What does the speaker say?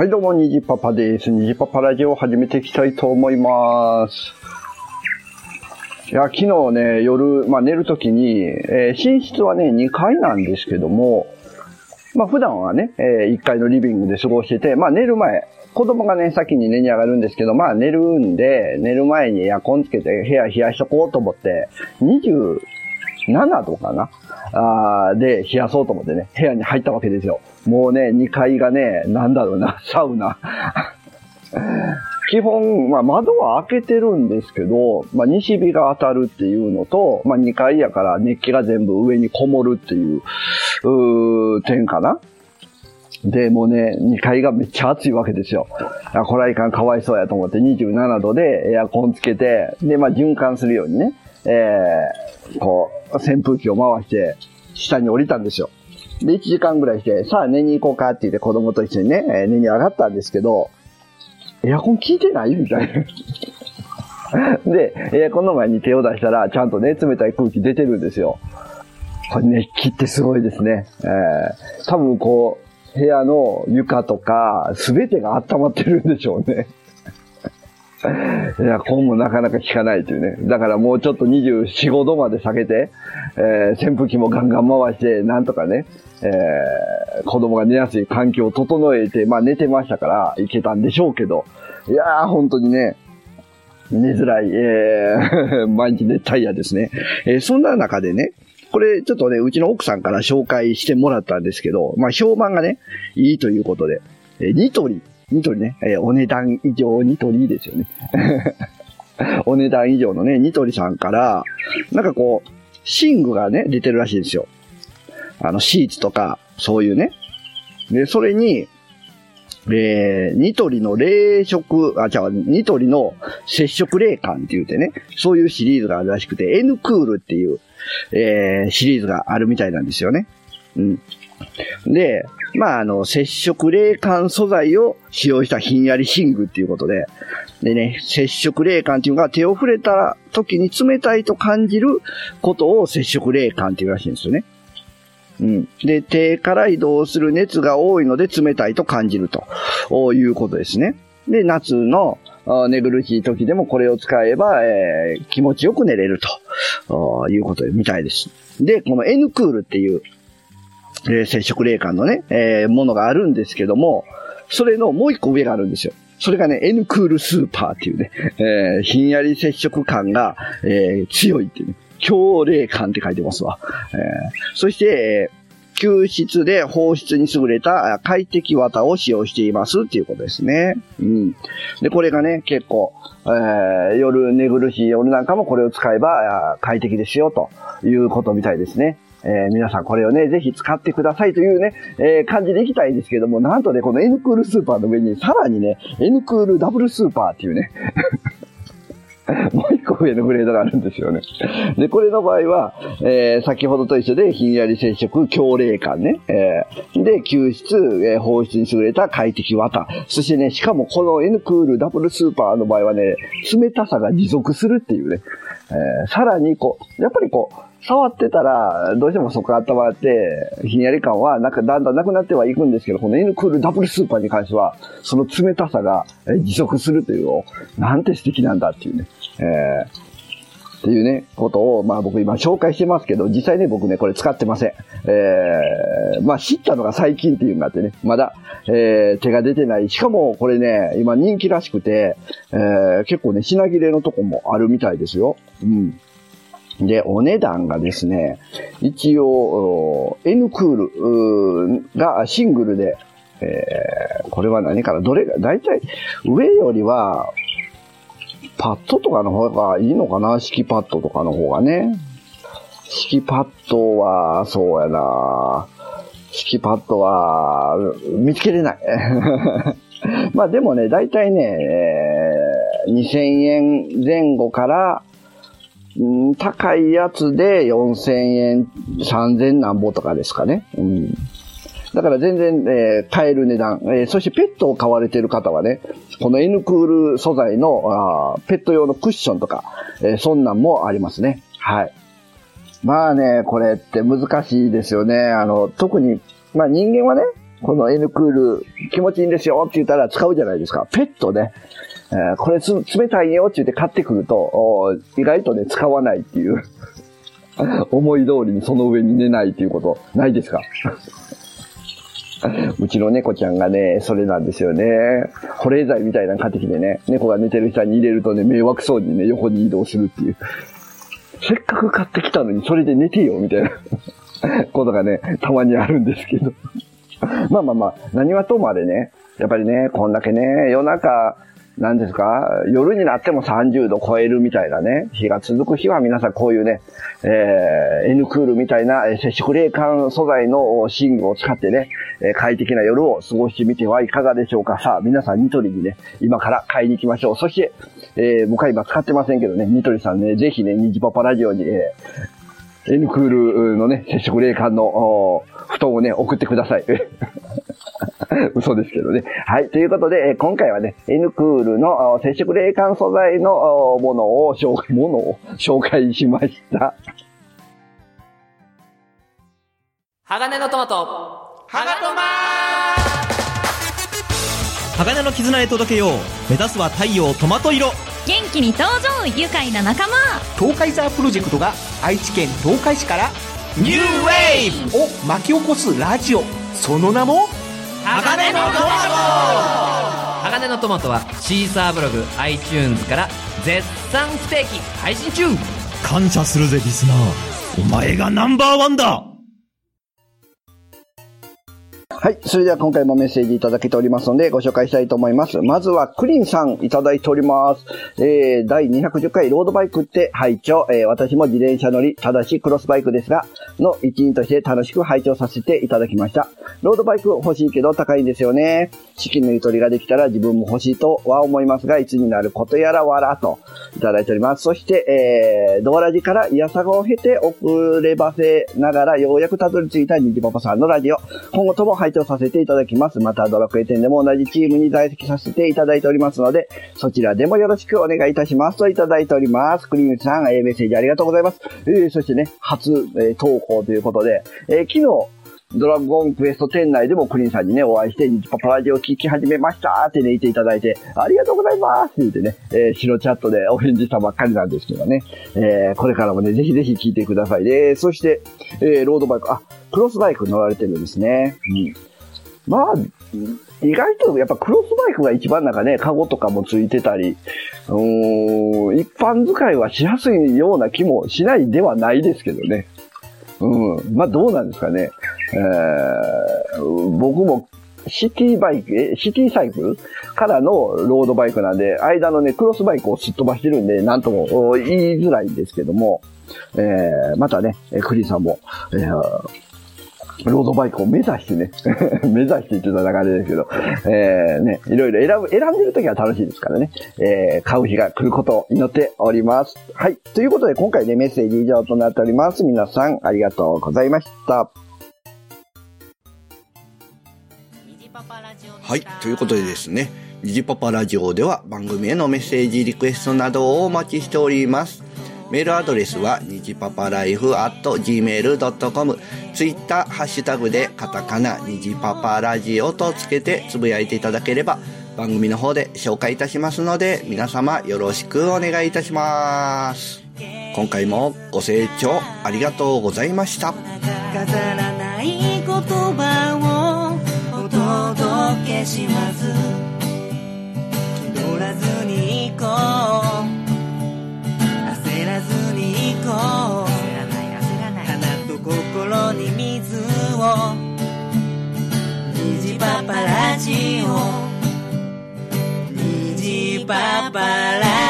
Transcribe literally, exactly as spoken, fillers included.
はい、どうも、にじパパです。にじパパラジオを始めていきたいと思います。いや、昨日ね、夜、まあ寝るときに、えー、寝室はね、にかいなんですけども、まあ普段はね、えー、いっかいのリビングで過ごしてて、まあ寝る前、子供がね、先に寝に上がるんですけど、まあ寝るんで、寝る前にエアコンつけて部屋冷やしとこうと思って、にじゅうななどかなあで、冷やそうと思ってね、部屋に入ったわけですよ。もうね、にかいがね、なんだろうな、サウナ。基本、まあ窓は開けてるんですけど、まあ西日が当たるっていうのと、まあにかいやから熱気が全部上にこもるっていう、うー点かな。で、もうね、にかいがめっちゃ暑いわけですよ。あ、これはいかん、かわいそうやと思ってにじゅうななどでエアコンつけて、で、まあ循環するようにね、えー、こう、扇風機を回して、下に降りたんですよ。で、いちじかんぐらいして、さあ寝に行こうかって言って子供と一緒にね、寝に上がったんですけど、エアコン効いてないみたいな。で、エアコンの前に手を出したら、ちゃんとね、冷たい空気出てるんですよ。これ熱気ってすごいですね。えー、多分こう、部屋の床とか、すべてが温まってるんでしょうね。エアコンもなかなか効かないというね。だからもうちょっとにじゅうよん、ごどまで下げて、えー、扇風機もガンガン回して、なんとかね、えー、子供が寝やすい環境を整えて、まあ寝てましたからいけたんでしょうけど、いやー本当にね、寝づらい、えー、毎日熱帯夜ですね。えー、そんな中でね、これちょっとね、うちの奥さんから紹介してもらったんですけど、まあ評判がね、いいということで、えー、ニトリ。ニトリね、えー、お値段以上ニトリですよね。お値段以上のね、ニトリさんから、なんかこう、寝具がね、出てるらしいんですよ。あの、シーツとか、そういうね。で、それに、えー、ニトリの冷食、あ、じゃあ、ニトリの接触冷感って言ってね、そういうシリーズがあるらしくて、N クールっていう、えー、シリーズがあるみたいなんですよね。うん。で、まあ、あの、接触冷感素材を使用したひんやり寝具っていうことで、でね、接触冷感っていうのが手を触れた時に冷たいと感じることを接触冷感っていうらしいんですよね。うん。で、手から移動する熱が多いので冷たいと感じるということですね。で、夏の寝苦しい時でもこれを使えば、えー、気持ちよく寝れるということみたいです。で、この N クールっていう、えー、接触冷感のね、えー、ものがあるんですけども、それのもう一個上があるんですよ。それがね、N クールスーパーっていうね、えー、ひんやり接触感が、えー、強いっていうね、強冷感って書いてますわ。えー、そして、えー、吸湿で放出に優れた快適綿を使用していますっていうことですね。うん。で、これがね、結構、えー、夜寝苦しい夜なんかもこれを使えば快適ですよということみたいですね。えー、皆さんこれをね、ぜひ使ってくださいというね、えー、感じでいきたいんですけども、なんとね、この N クールスーパーの上にさらにね、N クールダブルスーパーっていうね、もう一個上のグレードがあるんですよね。で、これの場合は、えー、先ほどと一緒でひんやり接触、強冷感ね、えー、で、吸湿、えー、放出に優れた快適綿。そしてね、しかもこの N クールダブルスーパーの場合はね、冷たさが持続するっていうね、えー、さらにこう、やっぱりこう、触ってたら、どうしてもそこが温まって、ひんやり感はなんかだんだんなくなってはいくんですけど、この N クールダブルスーパーに関しては、その冷たさが持続するというのを、なんて素敵なんだっていうね、えー、っていうね、ことを、まあ僕今紹介してますけど、実際ね、僕ね、これ使ってません。えー、まあ知ったのが最近っていうのがあってね、まだ、えー、手が出てない。しかもこれね、今人気らしくて、えー、結構ね、品切れのとこもあるみたいですよ。うん。で、お値段がですね、一応、N クールがシングルで、えー、これは何かな、どれが、だいたい上よりは、パッドとかの方がいいのかな、敷きパッドとかの方がね。敷きパッドは、そうやな、敷きパッドは、見つけれない。まあでもね、だいたいね、えー、にせんえんぜん後から、うん、高いやつでよんせんえん、さんぜんなんぼとかですかね。うん、だから全然、えー、買える値段、えー。そしてペットを飼われている方はね、この N クール素材のあペット用のクッションとか、えー、そんなんもありますね。はい。まあね、これって難しいですよね。あの、特に、まあ人間はね、 この N クール気持ちいいんですよって言ったら使うじゃないですか。ペットね。えー、これつ冷たいよって言って買ってくると、意外とね、使わないっていう。思い通りにその上に寝ないっていうことないですか？うちの猫ちゃんがね、それなんですよね。保冷剤みたいなの買ってきてね、猫が寝てる下に入れるとね、迷惑そうにね、横に移動するっていう。せっかく買ってきたのにそれで寝てよ、みたいなことがね、たまにあるんですけど。まあまあまあ、何はともあれね、やっぱりね、こんだけね、夜中、なんですか、夜になってもさんじゅうど超えるみたいなね、日が続く日は皆さんこういうね、えー、N クールみたいな接触冷感素材の寝具を使ってね、快適な夜を過ごしてみてはいかがでしょうか。さあ、皆さんニトリにね、今から買いに行きましょう。そして、えー、僕は今使ってませんけどね、ニトリさんね、ぜひね、ニジパパラジオに、えー、N クールのね、接触冷感の布団をね、送ってください。嘘ですけどね。はい。ということで、今回はね、N クールの接触冷感素材のものを紹介、ものを紹介しました。 鋼のトマト、ハガトマー鋼の絆へ届けよう。目指すは太陽トマト色。 元気に登場、愉快な仲間。 東海ザープロジェクトが愛知県東海市からニューウェーブを巻き起こすラジオ。その名も鋼のトマト。 鋼のトマトはシーサーブログ、iTunes から絶賛不定期配信中。 感謝するぜリスナー、お前がナンバーワンだ。 はい。それでは今回もメッセージいただけておりますのでご紹介したいと思います。まずはクリンさんいただいております。えー、だいにひゃくじゅっかいロードバイクって拝聴、えー、私も自転車乗り、ただしクロスバイクですが、の一員として楽しく拝聴させていただきました。ロードバイク欲しいけど高いんですよね。資金のゆとりができたら自分も欲しいとは思いますが、いつになることやらわらといただいております。そして、えー、ドアラジからイヤサガを経て遅ればせながらようやくたどり着いたニジパパさんのラジオ。今後とも拝聴させていただきます。またドラクエテンでも同じチームに在籍させていただいておりますので、そちらでもよろしくお願いいたしますといただいております。クリーンさん、えー、メッセージありがとうございます。えー、そしてね、初、えー、投稿ということで、えー、昨日、ドラゴンクエスト店内でもクリーンさんにね、お会いして、ニジパパラジオ聞き始めましたってね、言っていただいて、ありがとうございますって言ってね、えー、白チャットでお返事したばっかりなんですけどね、えー、これからもね、ぜひぜひ聞いてください。で、そして、えー、ロードバイク、あ、クロスバイク乗られてるんですね。うん。まあ、意外とやっぱクロスバイクが一番なんかね、カゴとかもついてたり、うーん、一般使いはしやすいような気もしないではないですけどね。うん。まあどうなんですかね。えー、僕もシティバイク、え、シティサイクルからのロードバイクなんで、間のね、クロスバイクをすっ飛ばしてるんで、なんとも言いづらいんですけども、えー、またね、クリさんも、えーロードバイクを目指してね、目指して言ってた中でですけど、えー、ね、いろいろ選ぶ、選んでるときは楽しいですからね、えー、買う日が来ることを祈っております。はい。ということで今回ね、メッセージ以上となっております。皆さんありがとうございました。 はい。ということでですね、ニジパパラジオでは番組へのメッセージリクエストなどをお待ちしております。メールアドレスはにじパパライフアットジーメールドットコム、ツイッターハッシュタグでカタカナにじパパラジオとつけてつぶやいていただければ番組の方で紹介いたしますので、皆様よろしくお願いいたします。今回もご清聴ありがとうございました。 飾らない言葉をお届けします。気取らずに行こう、焦らずに行こう、焦らない焦らない、花と心に水を、虹パパラジオ、虹パパラジオ。